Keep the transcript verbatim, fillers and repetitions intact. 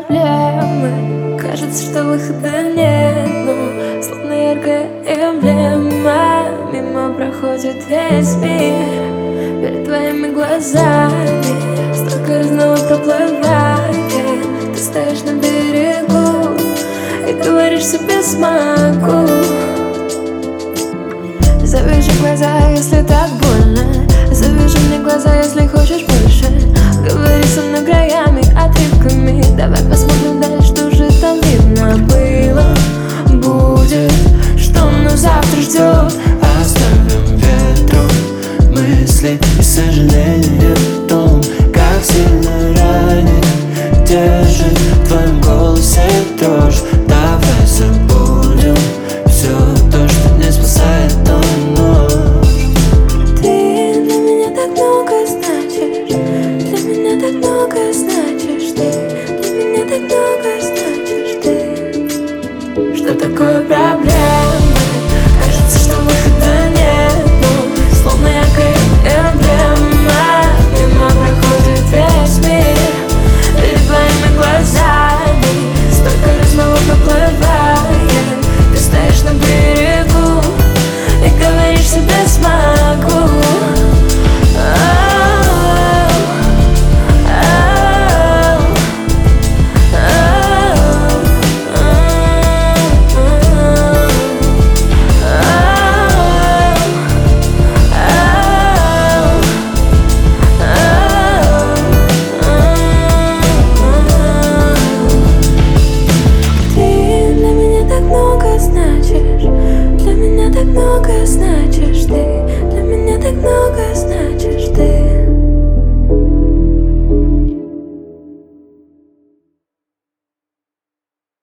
проблемы. Кажется, что выхода нет, но словно яркая эмблема мимо проходит весь мир. Перед твоими глазами столько разного проплывает. Ты стоишь на берегу и говоришь себе «смогу». Завяжи глаза, если так больно. Завяжи мне глаза, если хочешь больше. Говори со мной краями, отрывками. Давай посмотрим дальше, что же там видно. Было, будет, что нас завтра ждет. Оставим ветру мысли и сожаления о том, как сильно ранит, держит в твоем голосе дрожь. Давай забудем все то, что не спасает ту ночь. Ты для меня так много значишь, для меня так много значишь ты, для меня так много значишь ты. Что такое проблема? Кажется, что выхода нет, но словно яркая эмблема мимо проходит весь мир. Перед твоими глазами столько разного проплывает. Ты стоишь на берегу и говоришь себе «смогу». Значишь, ты для меня так много значишь.